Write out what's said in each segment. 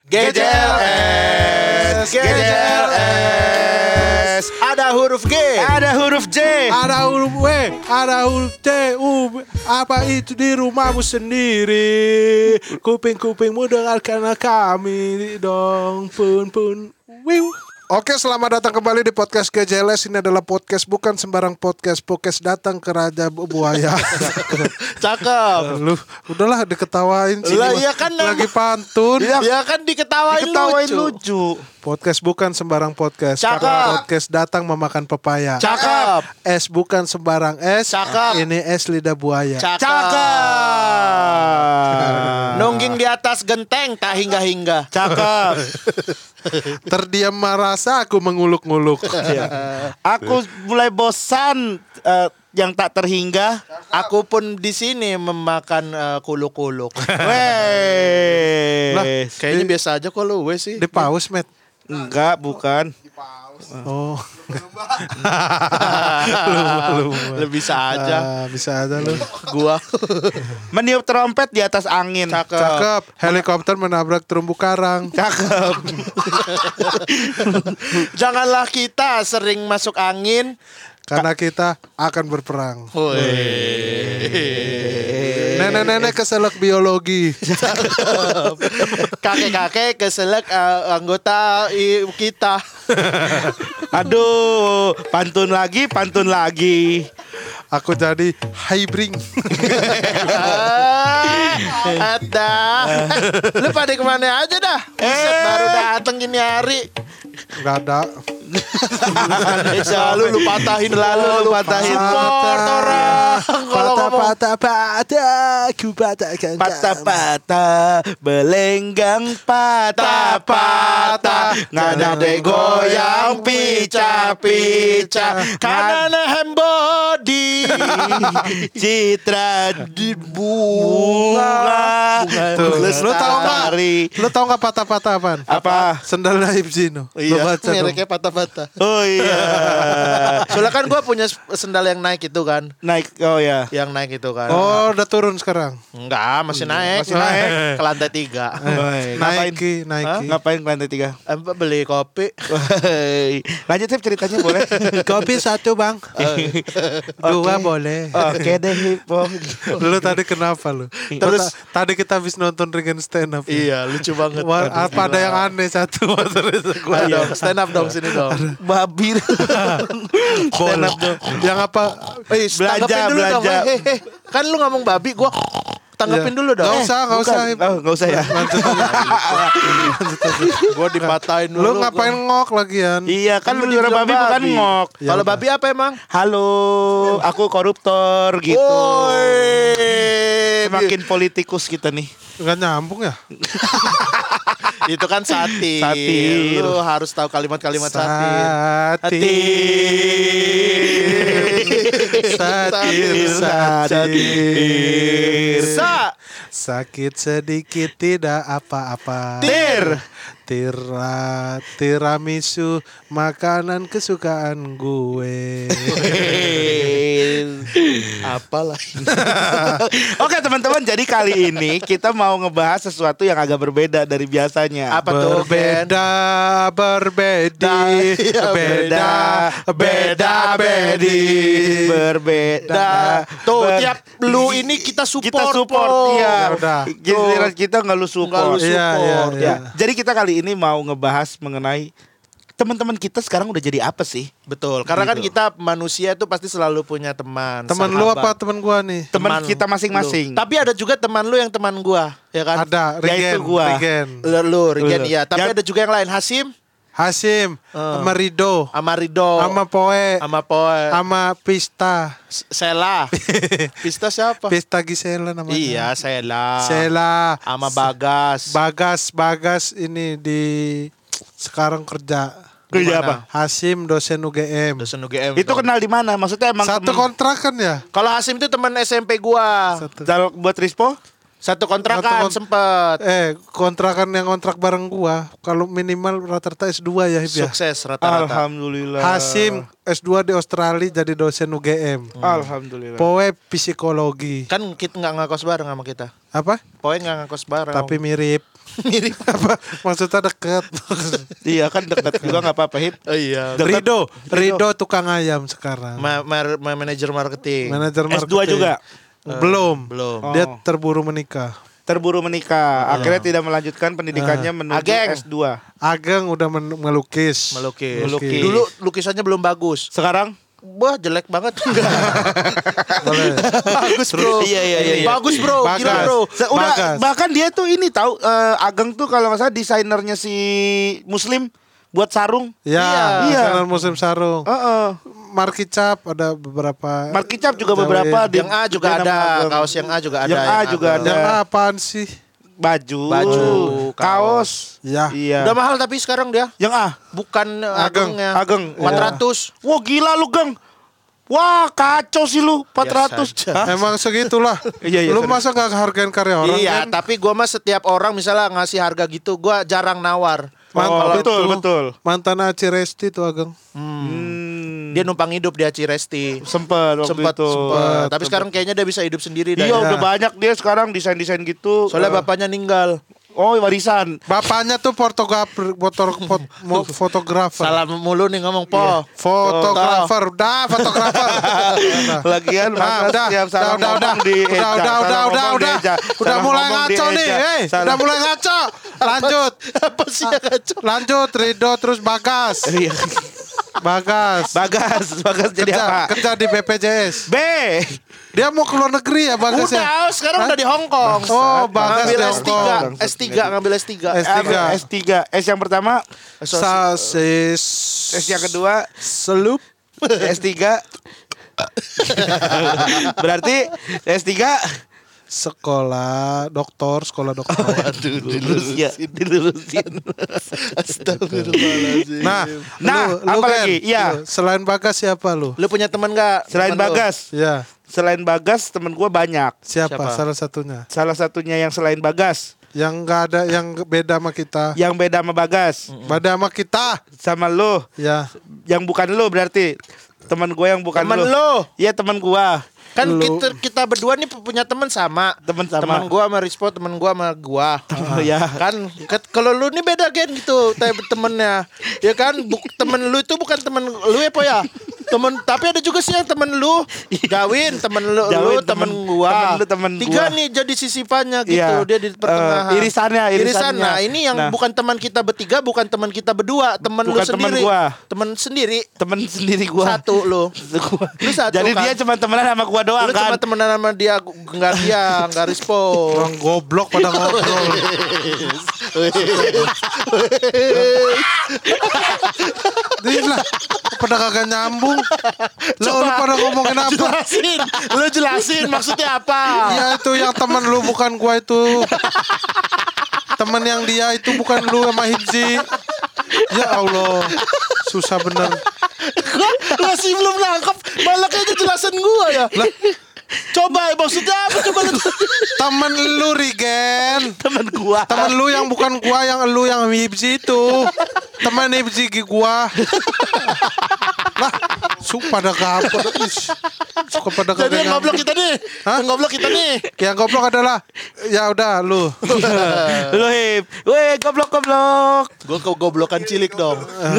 GJLS. Ada huruf G, Ada huruf J, Ada huruf W, ada huruf T, U. Apa itu di rumahmu sendiri? Kuping-kupingmu dengarkan kami dong, pun. Wiu. Oke, selamat datang kembali di podcast GJLS. Ini adalah podcast bukan sembarang podcast. Podcast datang ke Raja Buaya. cakep. Lu udahlah diketawain sih. Lah iya kan lagi pantun. Ya kan diketawain lucu. Podcast bukan sembarang podcast. Cakep. Podcast datang memakan pepaya. Cakep. Es bukan sembarang es. Cakep. Ini es lidah buaya. Cakep. Nungging di atas genteng tak hingga-hingga. cakep. Terdiam merasa aku menguluk-nguluk. Aku mulai bosan yang tak terhingga. Aku pun di sini memakan kuluk-kuluk. Weh. Lah, Kayaknya biasa aja kok lu sih. Di paus, Met. Enggak, bukan. Oh. lu. Lebih bisa aja. Bisa aja lu. Gua. Meniup trompet di atas angin. Cakep. Helikopter menabrak terumbu karang. Cakep. Janganlah kita sering masuk angin. Karena kita akan berperang. Nenek-nenek keselak biologi. Kakek-kakek keselak anggota kita. Aduh, pantun lagi. Aku jadi hybring. Ada. Lu pada kemana aja dah? Buset, baru dateng gini hari. Gak ada. Selalu lu patahin. Support orang. Kalau ngomong Patah, ku patahkan Patah-patah, belenggang patah-patah, ngada de goyang pica-pica, kanan hembodi, citra di bunga. Tuh, lu tahu nggak? Lestari. Lu tahu nggak patah-patah apaan? Apa? Sendal Naib Zino. Lu iya, baca dong. mereknya patah-patah. Oh iya. Soalnya kan gue punya sendal yang naik itu kan. Naik, oh ya. Yang naik itu kan. Oh, udah turun sekarang. Enggak, masih naik. Masih naik. Ke lantai 3. Ngapain? Nike. Ngapain ke lantai 3? Beli kopi. Lanjut Sip, ceritanya boleh. Kopi 1 bang. 2 boleh. Oke deh Hipo. Lu tadi kenapa lu? Terus- tadi kita habis nonton Regen stand up. Iya, lucu banget. Apa ada yang aneh satu motoris gua. Ayo, stand up dong sini dong. Babi. Stand up dong. Yang apa? Tanggapin dulu dong. belanja. Kan lu ngomong babi, gua tanggapin dulu dong. Gak usah. Enggak usah ya. Gua dipatahin dulu. Lu ngapain ngok lagian? Iya, kan Kan lu suara dibilang babi bukan babi. ngok. Kalau babi apa emang? Halo, aku koruptor gitu. Woi. Semakin politikus kita nih. Gak nyambung ya? Itu kan satir. Satir. Lu harus tahu kalimat-kalimat satir. Satir. Sa. Sakit sedikit tidak apa-apa. Tiramisu makanan kesukaan gue. Apalah. Oke teman-teman, jadi kali ini kita mau ngebahas sesuatu yang agak berbeda dari biasanya. Apa tuh, Ben? Berbeda. Tuh, Tiap lu ini kita support. Kita support, Po. iya. Ya udah. Giliran kita nggak lu support. Nggak lu support. Iya. Ya. Jadi kita kali ini mau ngebahas mengenai teman-teman kita sekarang udah jadi apa sih? Betul, karena kan Gitu. kita manusia itu pasti selalu punya teman. Teman lu sahabat. apa teman gua nih? Teman kita masing-masing. Lu. Tapi ada juga teman lu yang teman gua, ya kan? Ada Ya, itu Regen. gua. Lu Regen, Lu. iya. Tapi Ya. ada juga yang lain, Hasim, sama Rido, sama Rido, sama Poe, sama Poe, sama Pista. Sela. Pista siapa? Pista Gisela namanya. Iya, Sela. Sela. Sama Bagas. Bagas ini di sekarang kerja. Kerja Gimana? apa? Hasim dosen UGM. Dosen UGM. Itu dong. kenal di mana? Maksudnya emang Satu temen- kontrakan ya? Kalau Hasim itu teman SMP gua. Kalau buat Rispo? Satu kontrakan Satu sempet. Kontrakan yang kontrak bareng gua. Kalau minimal rata-rata S2 ya Hib ya. Sukses rata-rata. Alhamdulillah. Hasim S2 di Australia jadi dosen UGM. Alhamdulillah. Poe psikologi. Kan kita nggak ngakos bareng sama kita. Apa? Poin nggak ngakos bareng. Tapi mirip. Mirip. Apa? Maksudnya deket. Iya kan dekat juga nggak apa-apa Hip. Oh iya. Dekat. Rido tukang ayam sekarang. Manajer marketing. Manajer S2 marketing. juga. Belum. Belum. Dia Oh. terburu menikah. Terburu menikah. Akhirnya tidak melanjutkan pendidikannya menuju Ageng. S2. Ageng udah melukis. Melukis. Melukis. Dulu lukisannya belum bagus. Sekarang Wah jelek banget. Boleh. Bagus bro. Iya. Bagus bro. Bagas. Gila bro. udah Bagas. bahkan dia tuh ini tahu Ageng tuh kalau nggak salah desainernya si Muslim buat sarung. Ya, Iya. desainer musim sarung. Markicap ada beberapa. Markicap juga Cewek. beberapa Yang A juga dia nama ada. Ageng. Kaos yang A juga ada. Yang A juga Ageng. ada. Yang apaan sih? Baju, Kaos. Ya. Iya. Udah mahal tapi sekarang dia. Yang A, Bukan Ageng. Agengnya. Ageng. 400. Wah gila lu Geng. Wah kacau sih lu 400. Biasa aja. Hah? Emang segitulah. Iya, Lu sorry. masa gak hargain karya orang Iya, kan? tapi gua mah setiap orang misalnya ngasih harga gitu, gua jarang nawar. Betul, betul. Mantan Aci Resti tuh Ageng. Dia numpang hidup di Aci Resti. Sempet waktu Sempet, itu. sempet. Tapi sekarang kayaknya dia bisa hidur sendiri dah. Iya ya. udah banyak dia sekarang desain-desain gitu. Soalnya bapaknya ninggal. Oh warisan. Bapaknya tuh fotografer. Salah mulu nih ngomong po. Fotografer, udah fotografer. Lagian Nah, Mas udah, tiap salah udah, ngomong di Eja, salah ngomong di Eja, udah salah mulai ngomong di ngaco nih, Eja, salah- udah mulai ngaco. Lanjut, Apa sih yang kacau? lanjut, Rido terus Bagas, Iya. Bagas, Bagas jadi apa? kerja di BPJS. B. Dia mau ke luar negeri ya Bagas ya? Udah, sekarang udah di Hong Kong. Oh, Bagas ngambil di S3, Hong Kong. S3, ngambil S3. S3. S3. S yang pertama, Sasis. S yang kedua, Selup. S3. Berarti S3 Sekolah doktor. dilurusin. Astagfirullahaladzim. Nah, Nah, apa lagi? Iya. Selain Bagas siapa lu? Lu punya teman gak? Selain Bagas, Ya, selain Bagas temen gue banyak. siapa? Siapa? Salah satunya. Salah satunya yang selain Bagas, Yang nggak ada, yang beda sama kita. yang beda sama Bagas, Beda sama kita. sama lo, Ya, yang bukan lo berarti teman gue yang bukan Temen lo. lo. Iya teman gue. Kan Lu. kita berdua nih punya teman sama. Temen sama. Teman gua sama Rispo, teman gua sama gua. Ya. Kan kalau lu nih beda Gen gitu temennya. Ya kan temen lu itu bukan temen lu ya Po ya. Tapi ada juga sih yang temen lu Gawin, temen lu, Gawin, temen gua. temen lu, temen Tiga gua. nih jadi sisipannya gitu. Iya. Dia di pertengahan. Irisannya. Nah, ini yang Nah. bukan teman kita bertiga, bukan teman kita berdua, temen lu Bukan temen sendiri. gua. Temen sendiri. Temen sendiri gue. Satu lu. Lu satu Jadi kan? dia cuma temenan sama gue doang Lu cuma kan. temenan sama dia, enggak Rispo. orang goblok pada ngobrol. Dia lah, pada kagak nyambung. Lu pada ngomongin apa? Lu jelasin maksudnya apa? Ya itu yang teman lu bukan gua itu. Teman yang dia itu bukan lu sama Hibzi. Ya Allah, susah bener. Gua masih belum nangkep, malah kayaknya jelasan gua ya. Coba maksudnya apa coba lu? Temen lu Rigen. Temen gue. Temen lu yang bukan gua, yang lu yang Hibzi itu. Temen Hibzi gua. Lah, pada kapal. Suka pada Jadi kagak yang goblok nyambung. kita nih. Hah? Yang goblok kita nih. Yang goblok adalah ya udah lu. Lu Hip. Weh goblok. Gua kegoblokan cilik dong.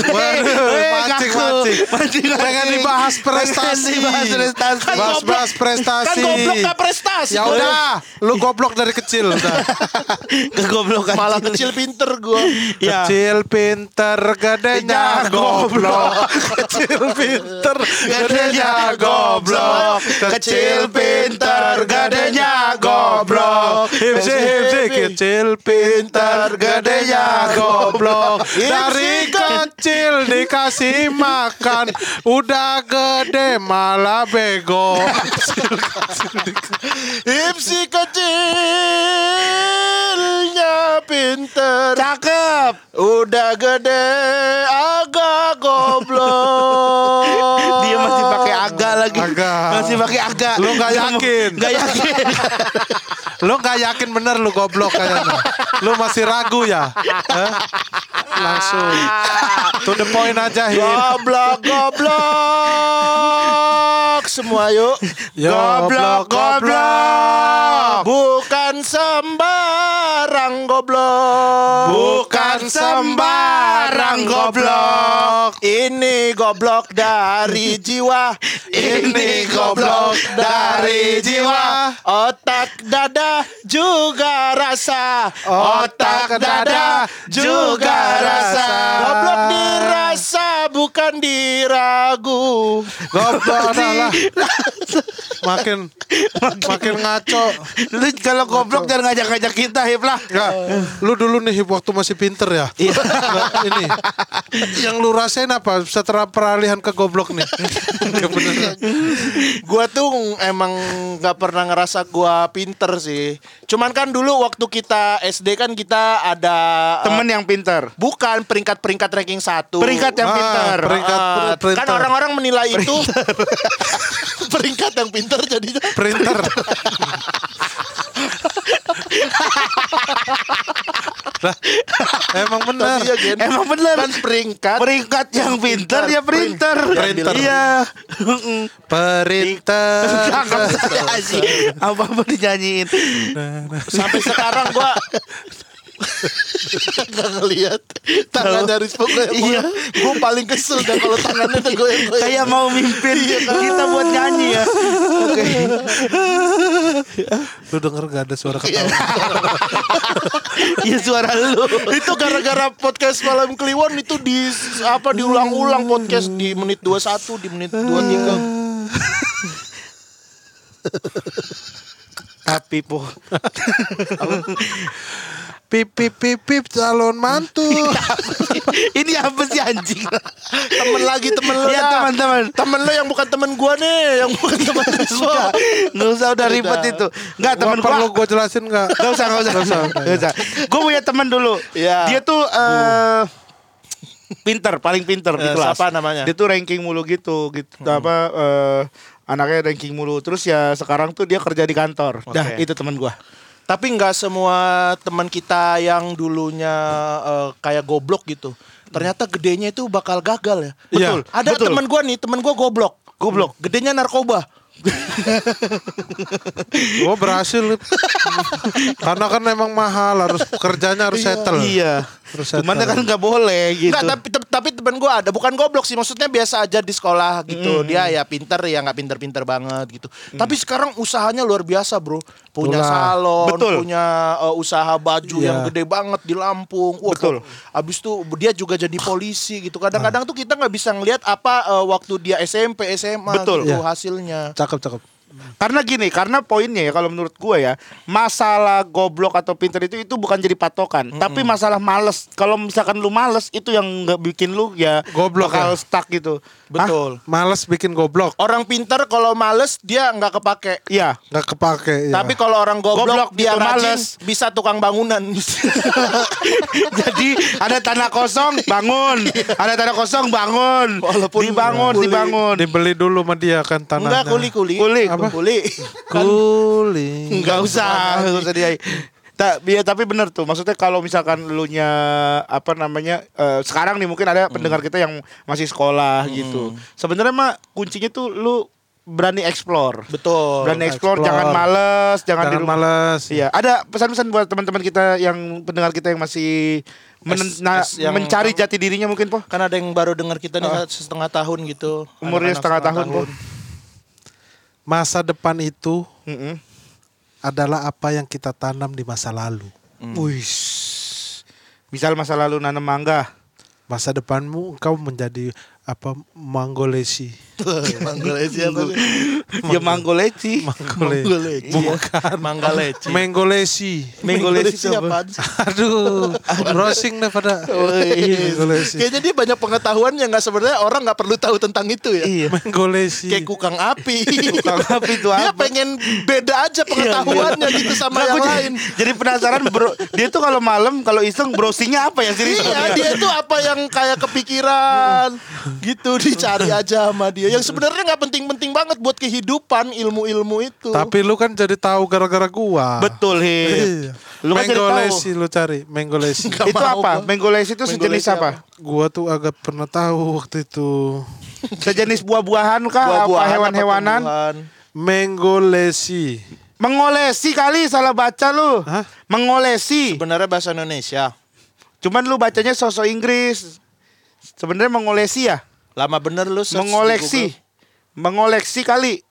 Mancing. Pengen dibahas prestasi. Bahas prestasi. Kan goblok gak prestasi. Ya udah, lu goblok dari kecil udah. Kegoblokan. Malah kecil pinter gua. Ya. Kecil pinter gedenya goblok. Kecil pinter gedenya goblok. Kecil pinter gadenya goblok. Hipsi kecil pinter gedenya goblok. Dari kecil dikasih makan, udah gede malah bego. Hipsi kecilnya pinter. Cakep. Udah gede agak goblok. Dia masih pakai agak lagi. Agak. Masih pakai agak. Lu nggak yakin? Nggak yakin. Lu gak yakin bener lu goblok kayaknya. Lu masih ragu ya? Hah? Langsung to the point aja Hip. Goblok semua yuk. Goblok, goblok. Bukan sembarang goblok. Bukan sembarang goblok. Ini goblok dari jiwa. Ini goblok dari jiwa. Otak dada juga rasa. Otak dada juga rasa. Goblok dirasa bukan diragu. Goblok adalah makin ngaco. Lu kalau goblok jangan ngajak-ngajak kita, Hip lah. Enggak, lu dulu nih waktu masih pinter ya. Nggak, ini yang lu rasain apa setelah peralihan ke goblok nih? Kebenaran. Gua tuh emang nggak pernah ngerasa gua pinter sih. Cuman kan dulu waktu kita SD kan kita ada Temen yang pinter. bukan peringkat-peringkat ranking 1. Peringkat yang pinter. Kan orang-orang menilai itu peringkat yang pinter jadinya. Printer. Lah, emang benar. Iya, Gen. Emang bener. Kan peringkat Peringkat yang pinter ya printer. Printer. Iya. Perinter. Apa-apa dinyanyiin. sampai sekarang gua nggak ngelihat tangannya Rispo goyang. Iya. Gue paling kesel dan kalau tangannya tuh goyang-goyang. Kayak mau mimpin kita buat nyanyi ya. Oke. Lu denger gak ada suara ketawa? Iya suara lu. Itu gara-gara podcast Malam Kliwon itu diulang-ulang podcast di menit 21, di menit 23. Tapi po. Pip pip pip pip calon mantu. Ini apa sih anjing? Temen lo Iya, dah. teman-teman. Temen lo yang bukan temen gua nih, yang bukan temen Rispo. Nggak usah udah ribet itu. Nggak temen Gua perlu gua. gue jelasin gak? Nggak usah. Gue punya teman dulu. Iya. Dia tuh pinter, paling pinter di kelas. Siapa namanya? Dia tuh ranking mulu gitu. Apa anaknya ranking mulu. Terus ya sekarang tuh dia kerja di kantor. Oke. Dah, itu teman gua. Tapi nggak semua teman kita yang dulunya kayak goblok gitu. Ternyata gedenya itu bakal gagal ya. Iya, Betul. Ada betul. teman gua goblok. Goblok. Gedenya narkoba. Gue berhasil. Karena kan emang mahal, harus kerjanya harus settle. Iya. Terus Cuman settle. kan nggak boleh gitu. Enggak, tapi temen gue ada, bukan goblok sih, maksudnya biasa aja di sekolah gitu. Dia ya pinter ya nggak pinter-pinter banget gitu. Tapi sekarang usahanya luar biasa bro, punya Itulah. salon, Betul. punya usaha baju Iya. yang gede banget di Lampung. Wah, Betul. Abis itu dia juga jadi polisi gitu. Kadang-kadang tuh kita nggak bisa ngelihat apa waktu dia SMP, SMA Betul. gitu Iya. hasilnya. Cakep. Karena poinnya ya kalau menurut gue ya, masalah goblok atau pinter itu bukan jadi patokan, tapi masalah males. Kalau misalkan lu males itu yang nggak bikin lu ya Goblok bakal ya? stuck gitu. Betul. Males bikin goblok. Orang pinter kalau males dia nggak kepake. Iya. Gak kepake ya. Tapi kalau orang goblok, Goblok dia gitu, rajin males. bisa tukang bangunan. Jadi ada tanah kosong bangun, ada tanah kosong bangun, Walaupun dibangun, kuli. dibangun. Dibeli dulu sama dia kan tanahnya. Enggak kuli. Apa? Kuli. Kuli. Nggak usah dia. Tapi bener tuh. Maksudnya kalau misalkan lu nya apa namanya sekarang nih mungkin ada pendengar kita yang masih sekolah gitu. Sebenarnya mah kuncinya tuh lu berani explore. Betul. Berani explore, explore. jangan males, jangan di Jangan rumah. males. Iya, ada pesan-pesan buat teman-teman kita yang pendengar kita yang masih yang mencari jati dirinya mungkin po. Kan ada yang baru dengar kita nih setengah tahun gitu. Umurnya Anak-anak setengah tahun, Po. Masa depan itu Mm-mm. adalah apa yang kita tanam di masa lalu. Wih. Misal masa lalu nanam mangga. Masa depanmu engkau menjadi apa manggolesi. Manggoleci apa sih? Ya manggo leci. Manggoleci. Bukan. Manggoleci. Menggolesi. Manggoleci Manggoleci apa? apaan sih? Aduh, browsing deh pada. Menggolesi. Kayaknya dia banyak pengetahuan yang nggak sebenarnya orang nggak perlu tahu tentang itu ya. Iya. Menggolesi. Kayak kukang api. Kukang api itu Dia apa? pengen beda aja pengetahuannya gitu sama Nggak, yang gua lain. Jadi penasaran bro. Dia tuh kalau malam kalau iseng browsingnya apa ya sih? Iya, dia tuh apa yang kayak kepikiran gitu dicari aja sama dia. Yang sebenarnya nggak penting-penting banget buat kehidupan ilmu-ilmu itu. Tapi lu kan jadi tahu gara-gara gua. Betul Hip. Iya. Lu kan jadi Menggolesi tahu. lu cari, menggolesi. Nggak Itu mau apa? gua. Menggolesi itu sejenis Menggolesi apa? Gua tuh agak pernah tahu waktu itu. Sejenis buah-buahan kah? Buah-buahan Apa hewan-hewanan? tumbuhan? Menggolesi. Mengolesi kali, salah baca lu. Hah? Mengolesi. Sebenarnya bahasa Indonesia. Cuman lu bacanya sosok Inggris. Sebenarnya mengolesi ya? Lama bener lu search di Mengoleksi. Mengoleksi kali.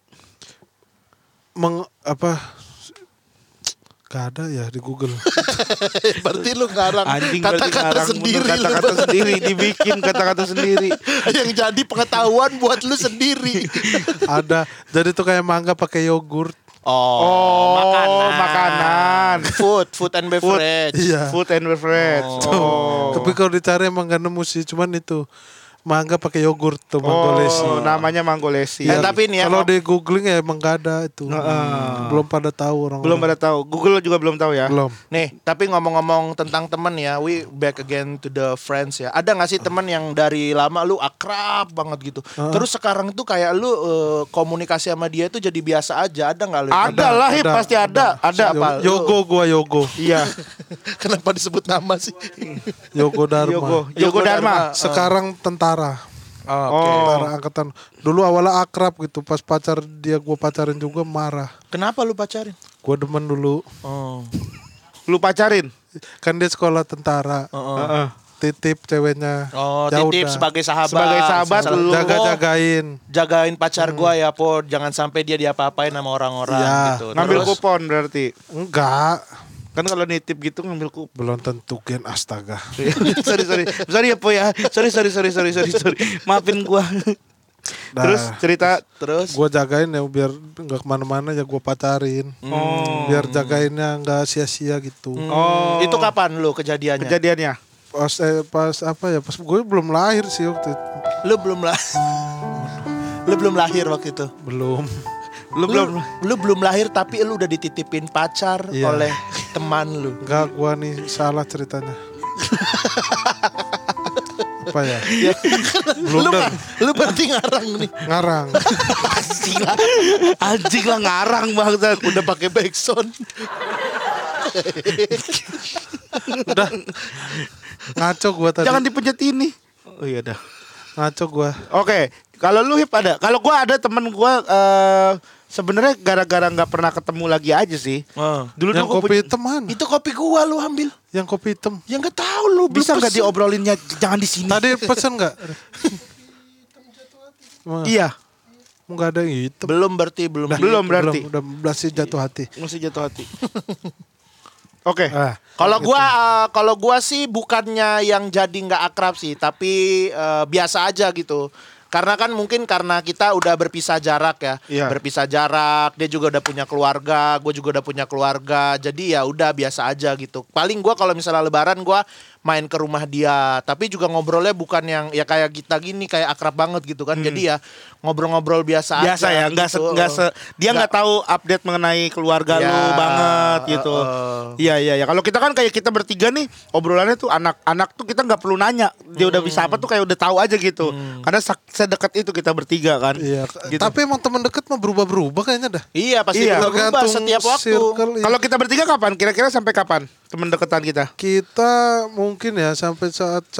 Apa? Gak ada ya di Google. Google. Berarti lu ngarang Anjing berarti kata-kata ngarang sendiri. bener, kata-kata sendiri. Dibikin kata-kata sendiri. Yang jadi pengetahuan buat lu sendiri. Ada. Jadi tuh kayak mangga pakai yogurt. Oh, makanan. Food and beverage. Iya. Food and beverage. Oh. Tapi kalau dicari emang gak nemu sih. Cuman itu mangga pakai yogurt tuh Manggolesi. Oh, namanya Manggolesi. Tapi nih ya, Kalau di googling ya emang gak ada itu. Belum pada tahu orang. Belum pada tahu. Google juga belum tahu ya. Belum. nih, tapi ngomong-ngomong tentang temen ya, we back again to the friends ya. Ada gak sih temen yang dari lama lu akrab banget gitu? Terus sekarang tuh kayak lu komunikasi sama dia tuh jadi biasa aja. Ada gak lu? Ada lah, ada. pasti ada. Ada. Siapa? Yogo. Iya. Kenapa disebut nama sih? Yogo Dharma. Yogo Dharma. Sekarang tentara. Oke. Tentara angkatan. Dulu awalnya akrab gitu. Pas gua pacarin juga marah. Kenapa lu pacarin? Gua demen dulu. Oh. Lu pacarin? Kan dia sekolah tentara. Heeh. Titip ceweknya. Oh, Ya titip udah. sebagai sahabat. Sebagai sahabat lu. Jaga-jagain. Jagain pacar gua ya, Po. Jangan sampai dia diapa-apain sama orang-orang Iya. gitu. Ngambil Terus, kupon berarti. Enggak. Kan kalau nitip gitu ngambil kupon. Belum tentu Gen, astaga. sorry ya Po ya. Sorry. Maafin gua. Nah, Terus cerita. terus Gua jagain ya biar nggak kemana-mana ya gua pacarin. Biar jagainnya nggak sia-sia gitu. Oh. itu kapan lu kejadiannya? Kejadiannya. Pas apa ya? Pas gue belum lahir sih waktu itu. Lu belum Lu belum lahir waktu itu. Belum. Lu belum lahir tapi lu udah dititipin pacar Iya. oleh teman lu. Enggak, gua nih salah ceritanya. Apa ya? Blunder. Lu berarti ngarang nih. Ngarang. Anjing lah ngarang banget. Udah pakai backsound. Udah. Ngaco gua tadi. Jangan dipencet ini. Oh iya dah. Ngaco gua. Oke, kalau lu Hip ada. Kalau gua ada temen gua sebenarnya gara-gara nggak pernah ketemu lagi aja sih. Dulu Yang gua kopi hitam mana? Itu kopi gua lu ambil. Yang kopi hitam. Yang nggak tahu lu belum bisa nggak pesen. diobrolinnya jangan di sini. Tadi pesen nggak? Iya, Enggak ada yang hitam. Belum berarti belum. belum berarti. Udah masih jatuh hati. Masih jatuh hati. Oke. Ah, Kalau gua sih bukannya yang jadi nggak akrab sih, tapi biasa aja gitu. Karena kan mungkin karena kita udah berpisah jarak ya. Iya. Berpisah jarak, dia juga udah punya keluarga, gue juga udah punya keluarga. Jadi ya udah biasa aja gitu. Paling gua kalau misalnya lebaran gua main ke rumah dia, tapi juga ngobrolnya bukan yang ya kayak kita gini kayak akrab banget gitu kan. Jadi ya ngobrol-ngobrol biasa Biasa aja. ya, dia nggak tahu update mengenai keluarga Ya, lu banget gitu. Iya. Kalau kita kan kayak kita bertiga nih, obrolannya tuh anak-anak tuh kita nggak perlu nanya. Dia udah bisa apa tuh kayak udah tahu aja gitu. Karena sedekat itu kita bertiga kan. iya. Gitu. Tapi emang teman dekat mah berubah-berubah kayaknya dah. Iya pasti Iya. berubah Tergantung setiap waktu. circle, iya. Kalau kita bertiga kapan? Kira-kira sampai kapan? Temen deketan kita. Kita mungkin ya sampai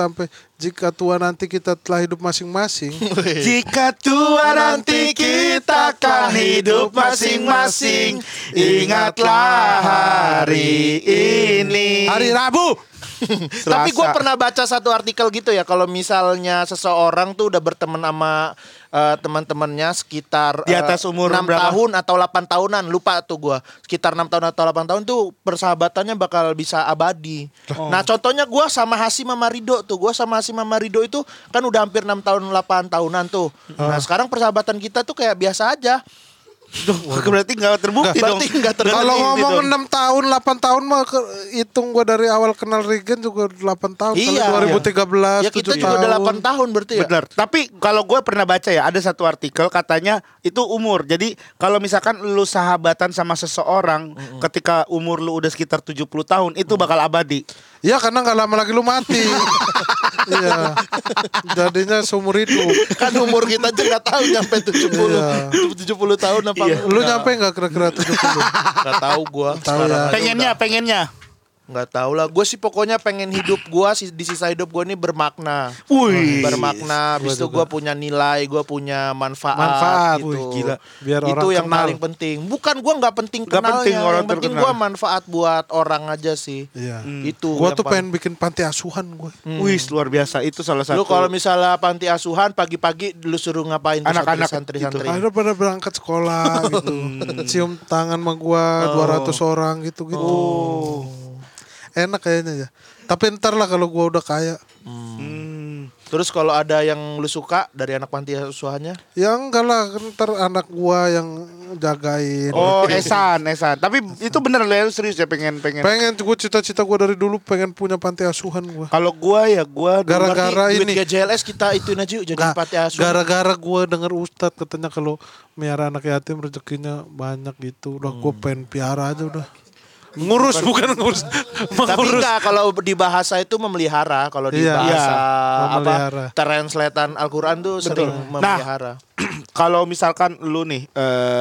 jika tua nanti kita telah hidup masing-masing. Jika tua nanti kita akan hidup masing-masing. Ingatlah hari ini. Hari Rabu. Tapi gue pernah baca satu artikel gitu ya, kalau misalnya seseorang tuh udah berteman sama teman-temannya sekitar Di atas umur 6 berapa? tahun atau 8 tahunan, lupa tuh gue. Sekitar 6 tahun atau 8 tahun tuh persahabatannya bakal bisa abadi. Nah contohnya gue sama Hasim sama Rido tuh. Gue sama Hasim sama Rido itu kan udah hampir 6 tahun 8 tahunan tuh. Nah sekarang persahabatan kita tuh kayak biasa aja. Berarti nggak terbukti dong. Berarti nggak terbukti. Kalau ngomong dong. 6 tahun, 8 tahun mah hitung gua dari awal kenal Regen juga 8 tahun. Iya. Kali 2013, Ya kita 7 juga tahun. udah 8 tahun berarti ya. Benar. Tapi kalau gue pernah baca ya, ada satu artikel katanya itu umur. Jadi kalau misalkan lu sahabatan sama seseorang ketika umur lu udah sekitar 70 tahun, itu bakal abadi. Iya karena gak lama lagi lu mati. Iya. Jadinya seumur hidup. Kan umur kita aja nggak tahu nyampe 70 70 tahun apa Lu nyampe gak kira-kira 70? nggak tahu gua Tahu ya. Pengennya. Nggak tahu lah. Gue sih pokoknya pengen hidup gue di sisa hidup gue ini bermakna. Wih. Bermakna. Habis itu gue punya nilai, gue punya manfaat gitu. Wih, gila. Biar itu orang yang kenal. paling penting. Bukan gue nggak penting Nggak kenalnya. penting orang yang penting terkenal. gue manfaat buat orang aja sih. Iya. Itu. Gua yang tuh paling- pengen bikin panti asuhan gue. Wih, luar biasa. Itu salah satu. Lu kalau misalnya panti asuhan pagi-pagi lu suruh ngapain tuh Anak-anak santri-santri? Ada pada berangkat sekolah gitu. Cium tangan sama gua 200 orang gitu-gitu. Oh. Enak kayaknya ya. Tapi ntar lah kalau gua udah kaya. Terus kalau ada yang lu suka dari anak panti asuhannya? Ya enggak lah, ntar anak gua yang jagain. Oh, Esan. Tapi itu bener lu serius ya pengen. Pengen gua cita-cita gua dari dulu pengen punya panti asuhan gua. Kalau gua Gara-gara Duit ini. GJLS kita ituin aja yuk jadi Nggak, panti asuhan. gara-gara gue denger Ustadz katanya kalau miara anak yatim rezekinya banyak gitu. Udah gue pengen piara aja udah. Ngurus bukan ngurus. Tapi enggak, kalau di bahasa itu memelihara, kalau di Iya. bahasa Memelihara. apa translatean Al-Qur'an tuh sering memelihara. kalau misalkan lu nih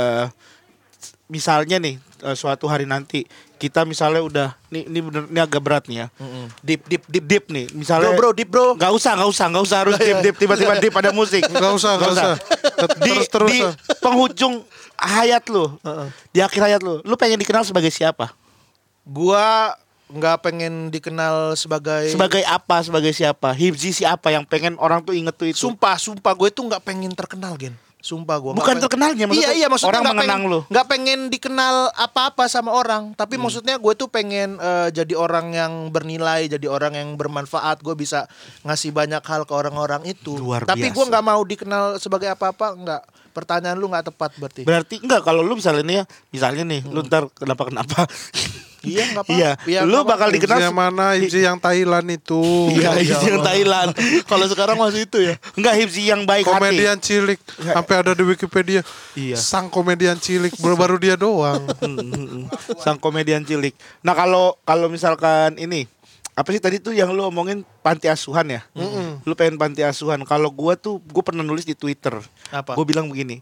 misalnya nih suatu hari nanti kita misalnya udah ini bener ini agak berat nih ya. Deep nih misalnya Bro, deep bro. Nggak usah harus deep tiba-tiba deep ada musik. Nggak usah. Di Terus. penghujung hayat lu, di akhir hayat lu pengen dikenal sebagai siapa? Gua nggak pengen dikenal sebagai Sebagai siapa? Hibzi siapa yang pengen orang tuh inget tuh itu? sumpah gue tuh nggak pengen terkenal, Gen. Sumpah gue. Bukan terkenalnya, maksudnya Iya maksudnya orang nggak mengenang pengen, lu. nggak pengen dikenal apa-apa sama orang. Tapi maksudnya gue tuh pengen jadi orang yang bernilai, jadi orang yang bermanfaat. Gue bisa ngasih banyak hal ke orang-orang itu. Luar Tapi biasa. gue nggak mau dikenal sebagai apa-apa. Nggak. Pertanyaan lu nggak tepat berarti. Berarti enggak kalau lu misalnya nih lu ntar kenapa Iya nggak apa. Iya, lu bakal Hibzi dikenal yang mana? Hibzi yang Thailand itu. Iya, Hibzi yang Thailand. Kalau sekarang masih itu ya. Enggak Hibzi yang baik Komedian cilik. Sampai ada di Wikipedia. Iya. Sang komedian cilik. Baru dia doang. hati. Sang komedian cilik. Nah, kalau misalkan ini apa sih tadi tuh yang lu omongin panti asuhan ya? Lu pengen panti asuhan. Kalau gua pernah nulis di Twitter. Apa? Gua bilang begini,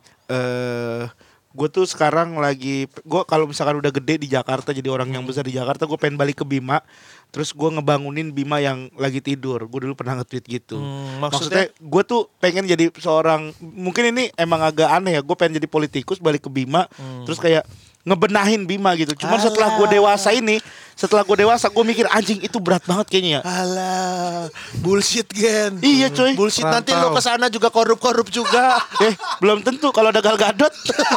gue tuh sekarang gue kalau misalkan udah gede di Jakarta jadi orang yang besar di Jakarta, gue pengen balik ke Bima, terus gue ngebangunin Bima yang lagi tidur. Gue dulu pernah nge-tweet gitu. Maksudnya gue tuh pengen jadi seorang, mungkin ini emang agak aneh ya, gue pengen jadi politikus balik ke Bima, terus kayak ngebenahin Bima gitu. Cuman setelah gue dewasa gue mikir anjing itu berat banget kayaknya ya. Alah, bullshit, Gen. Iya coy. Bullshit, nanti Rantau. lo kesana juga korup-korup juga. Belum tentu kalau ada Gal Gadot.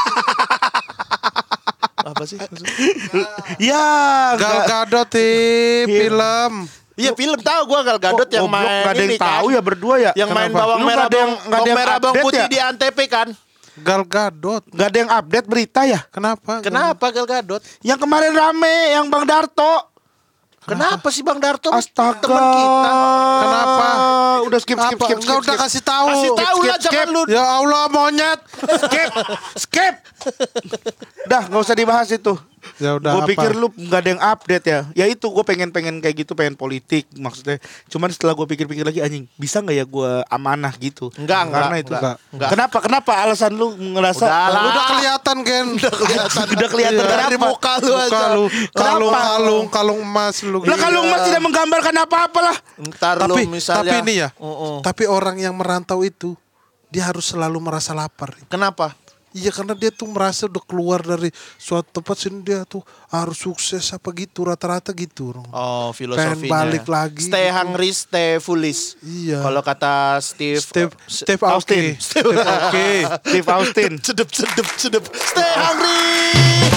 Apa sih? Ya Gal Gadot film. Iya film tahu gua Gal Gadot yang goblok, main nggak ada yang ini kan. tahu ya berdua ya. Yang main Kenapa? bawang Lu merah nggak ada yang- nggak ada yang bawang update putih ya? di Antv kan. Gal Gadot. Gak ada yang update berita ya. Kenapa? Kenapa Gal Gadot? Yang kemarin rame yang Bang Darto. Kenapa sih Bang Darto? Astaga. Teman kita. Kenapa? Udah skip. Enggak udah kasih tahu. Kasih tahu lah jangan lu. Ya Allah monyet. Skip. Dah nggak usah dibahas itu. Ya udah Gue apa? pikir lu nggak ada yang update ya. Ya itu gue pengen kayak gitu, pengen politik maksudnya. Cuman setelah gue pikir-pikir lagi anjing bisa nggak ya gue amanah gitu. Enggak, Karena itu. enggak. Kenapa alasan lu ngerasa? Udah. Udah kelihatan Gen. Udah kelihatan Iya. Dari kenapa? muka lu Muka aja. lu. Kenapa? Kalung emas lu. Lah kalung emas tidak menggambarkan apa-apa lah. Ntar lu Tapi misalnya. ini ya. Tapi orang yang merantau itu dia harus selalu merasa lapar. Kenapa? Iya karena dia tuh merasa udah keluar dari suatu tempat sini dia tuh harus sukses apa gitu rata-rata gitu. Oh, filosofinya. Pengen balik lagi Stay gitu. hungry, stay foolish. Iya. Kalau kata Steve Steve Austin. Aoki. Steve Aoki. Steve Austin. sedep. Stay hungry.